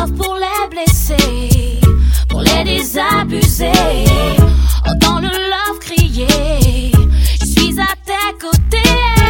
love pour les blessés, pour les désabusés. Entends le love crier, je suis à tes côtés.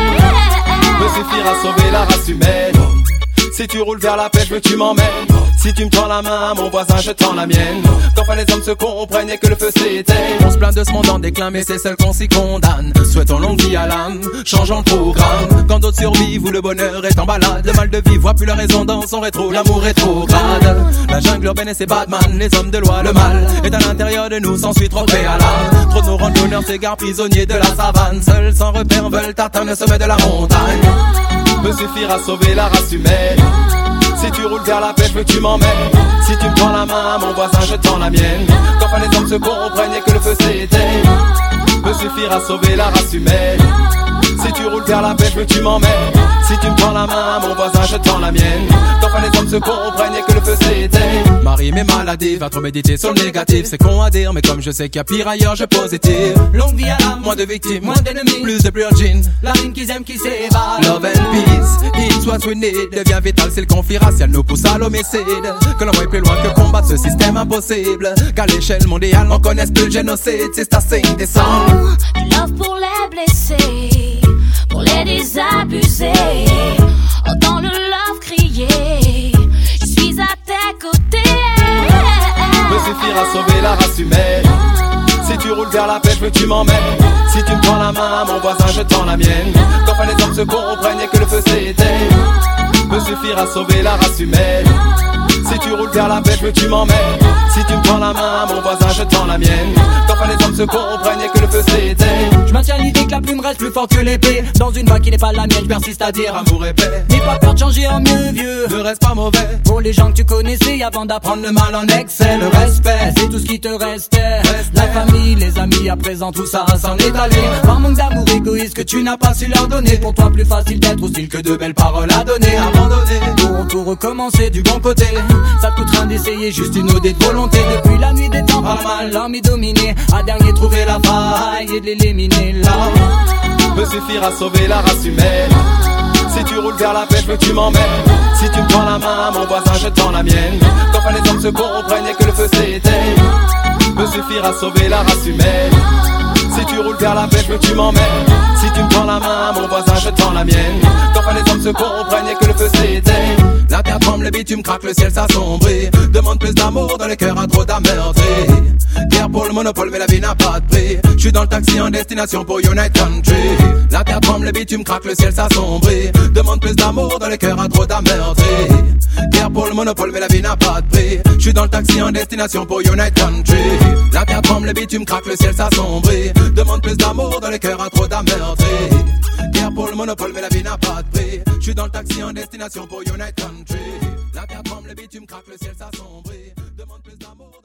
Me suffira sauver la race humaine. Si tu roules vers la paix, je veux que tu m'emmènes. Si tu me tends la main, mon voisin, je tends la mienne. Qu'enfin les hommes se comprennent et que le feu s'éteigne. On se plaint de ce monde en déclin, mais c'est seul qu'on s'y condamne. Souhaitons longue vie à l'âme, changeons le programme. Quand d'autres survivent, où le bonheur est en balade, le mal de vivre voit plus la raison dans son rétro, l'amour rétrograde. La jungle urbaine et ses Batman, les hommes de loi, le mal est à l'intérieur de nous, s'ensuit trop préalable. Trop de nos randonneurs s'égarent prisonniers de la savane. Seuls sans repère veulent atteindre le sommet de la montagne. Me suffira sauver la race humaine. Si tu roules vers la paix, je veux que tu m'emmènes. Si tu me tends la main, mon voisin, je tends la mienne. Qu'enfin les hommes se comprennent et que le feu s'éteigne. Me suffira sauver la race humaine. Si tu roules vers la paix, je veux que tu m'emmènes. Si tu me tends la main, mon voisin, je tends la mienne. Qu'enfin les hommes se comprennent et que le feu s'éteigne. Marie m'est maladie, va trop méditer sur le négatif. C'est con à dire, mais comme je sais qu'il y a pire ailleurs, je positive. Longue vie à l'âme, moins de victimes, moins d'ennemis, plus de purging. La rime qu'ils aiment qui s'évade. Love and peace, it's what we need. Devient vital si le conflit racial nous pousse à l'homicide. Que l'on va plus loin que combattre ce système impossible. Qu'à l'échelle mondiale, on connaisse plus le génocide. C'est assez indécent. Love pour les blessés, pour les désabusés. Entends le love crier, je suis à tes côtés. Me suffira sauver la race humaine. Si tu roules vers la paix, je veux que tu m'emmènes. Si tu me tends la main, mon voisin, je tends la mienne. Qu'enfin les hommes se comprennent et que le feu s'éteigne. Me suffira sauver la race humaine. Si tu roules vers la paix, je veux que tu m'emmènes. Si tu me tends la main, mon voisin, je tends la mienne. Qu'enfin les hommes se comprennent et que le feu s'éteigne. Je maintiens l'idée que la plume reste plus forte que l'épée. Dans une voie qui n'est pas la mienne, je persiste à dire amour et paix. N'aie pas peur de changer en mieux, vieux. Ne reste pas mauvais. Pour les gens que tu connaissais avant d'apprendre le mal en excès. Le respect, c'est tout ce qui te restait. La famille, les amis, à présent tout ça s'en est allé. Par manque d'amour égoïste que tu n'as pas su leur donner. Pour toi plus facile d'être hostile que de belles paroles à donner. Abandonner, pour tout recommencer du bon côté. Ça te coûte rien d'essayer, juste une ode de volonté. Depuis la nuit des temps, pas mal, l'homme est dominé. À dernier trouver la faille et de l'éliminer là. Me suffira sauver la race humaine. Si tu roules vers la paix, je veux que tu m'emmènes. Si tu me tends la main, mon voisin, je tends la mienne. Qu'enfin les hommes se comprennent et que le feu s'éteigne. Me suffira sauver la race humaine. Si tu roules vers la paix, je veux que tu m'emmènes. Si tu me tends la main, mon voisin, je tends la mienne. Qu'enfin les hommes se comprennent et que le feu s'éteigne. La terre tremble, le bitume craque, le ciel s'assombrit. Demande plus d'amour dans le cœur à trop d'amerterie. Guerre pour le monopole, mais la vie n'a pas de prix. Je suis dans le taxi en destination pour United Country. La terre tremble, le bitume craque, le ciel s'assombrit. Demande plus d'amour dans le cœur à trop d'amerterie. Guerre pour le monopole, mais la vie n'a pas de prix. Je suis dans le taxi en destination pour United Country. La terre tremble, le bitume craque, le ciel s'assombrit. Demande plus d'amour dans le cœur à trop d'amerterie. Guerre pour le monopole, mais la vie n'a pas de prix. Je suis dans le taxi en destination pour United Country. La terre tremble, le bitume craque, le ciel s'assombrit. Demande plus d'amour.